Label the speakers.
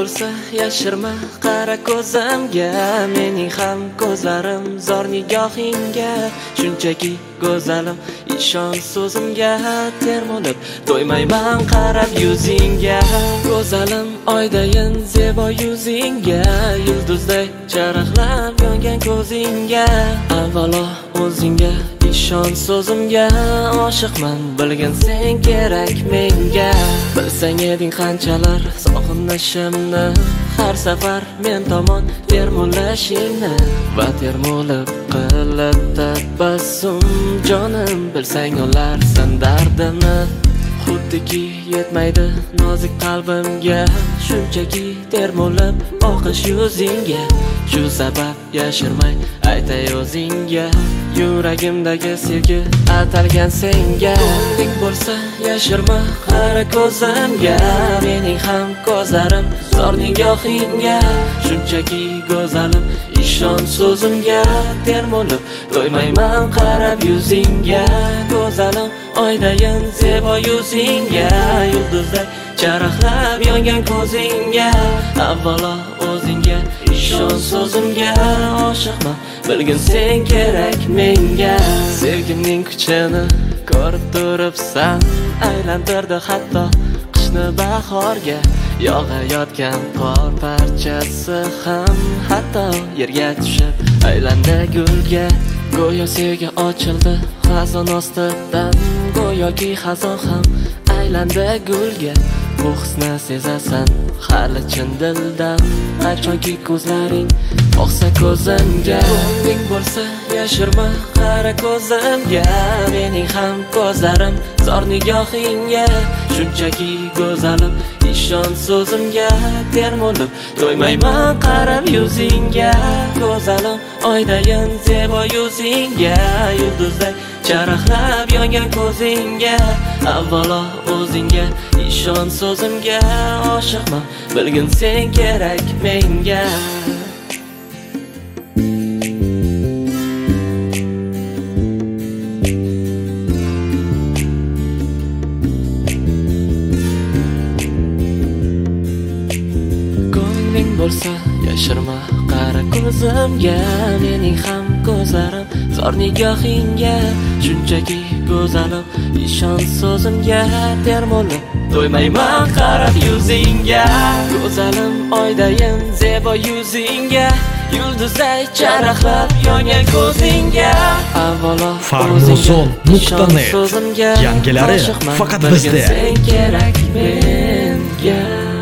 Speaker 1: bo'lsa yashirma, qara ko'zimga. Mening ham ko'zlarim zor nigohingga. Shunchaki go'zalim, ishon so'zimga. Termulib to'ymayman qarab yuzingga. Go'zalim, oydayin zebo yuzingga. Yulduzday charaqlab yongan ko'zingga. Avvalo o'zingga ishon so'zimga. Oshiqman, bilgin sen kerak menga. Bilsang eding qanchalar sog'inishimni. Har safar men tomon termulashingni va termulib qilib tabassum. Jonim, bilsang olarsan dardimni. Xuddiki yetmaydi nozik qalbimga. Shunchaki termulib oqish yuzingga. Shu sabab yashirmay aytay o'zingga. Yuragimdagi sevgi atalgan senga. Ko'ngling bo'lsa yashirma, qara ko'zimga. Mening ham ko'zlarim zor nigohingga. Shunchaki go'zalim, ishon so'zimga. Termulib to'ymayman qarab yuzingga. Go'zalim, oydayin zebo yuzingga. Yulduzday charaqlab yongan ko'zingga. Avvalo o'zingga ishon so'zimga. Oshiqman, bilgin sen kerak menga. Sevgimning kuchini ko'rib turibsan. Aylantirdi hatto qishni bahorga. Yog'ayotgan qor parchasi ham hatto yerga tushib aylandi gulga. Go'yo sevgi ochildi xazon ostidan. Go'yoki xazon ham aylandi gulga. Bu hisni sezasan hali chin dildan. Qachonki ko'zlaring boqsa ko'zimga. Ko'ngling bo'lsa yashirma, qara ko'zimga. Mening ham ko'zlarim zor nigohingga. Shunchaki go'zalim, ishon so'zimga. Termulib to'ymayman qarab yuzingga. Go'zalim, oydayin zebo yuzingga. Yulduzday charaqlab yongan ko'zingga. Avvalo o'zingga ishon so'zimga. Oshiqman, bilgin sen kerak menga. Ko'ngling bo'lsa yashirma, qara ko'zimga. Mening ham ko'zlarim zor nigohingga. Shunchaki go'zalim, ishon so'zimga. Termulib to'ymayman qarab yuzingga. Go'zalim, oydayin zebo yuzingga. Yulduzday charaqlab yongan ko'zingga. Avvalo
Speaker 2: Farmuzon.net yangilari faqat bizda.
Speaker 1: Sen kerak menga.